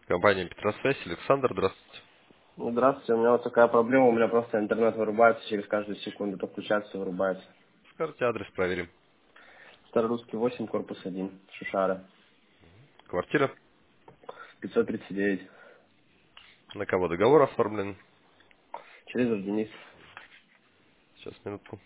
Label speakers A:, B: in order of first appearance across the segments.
A: Компания Петросвязь. Александр, здравствуйте.
B: Ну, здравствуйте, у меня вот такая проблема, у меня просто интернет вырубается через каждую секунду, то включается и вырубается.
A: Скажите адрес, проверим.
B: Старорусский 8, корпус 1, Шушара,
A: Квартира.
B: 539,
A: На кого договор оформлен?
B: через Денис.
A: Сейчас, минутку.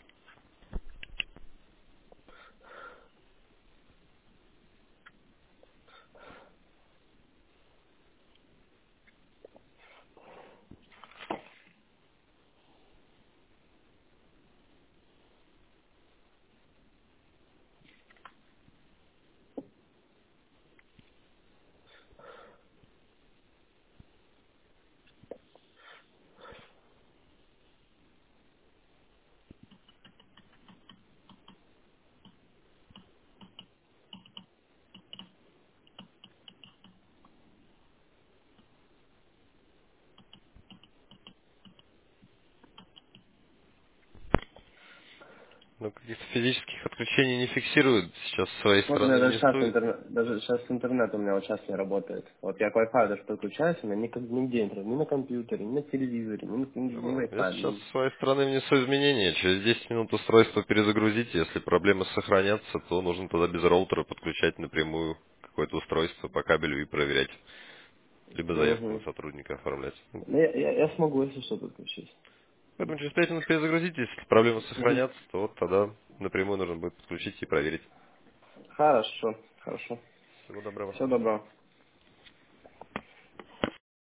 A: Ну, каких-то физических отключений не фиксируют. Сейчас с своей
B: Вот у меня
A: стороны внесу.
B: даже сейчас интернет у меня вот сейчас не работает. Вот я к Wi-Fi даже подключаюсь, у меня нигде интернет, ни на компьютере, ни на телевизоре, ни
A: Я
B: Wi-Fi.
A: сейчас с своей стороны внесу изменения. Через 10 минут устройство перезагрузите. Если проблемы сохранятся, то нужно тогда без роутера подключать напрямую какое-то устройство по кабелю и проверять. Либо заявку на
B: Угу.
A: сотрудника оформлять.
B: Я смогу, если что, подключить.
A: Поэтому через 5 минут перезагрузите. Если проблемы
B: Угу.
A: сохранятся, то вот тогда напрямую нужно будет подключить и проверить.
B: Хорошо, хорошо.
A: Всего доброго.
B: Всего доброго.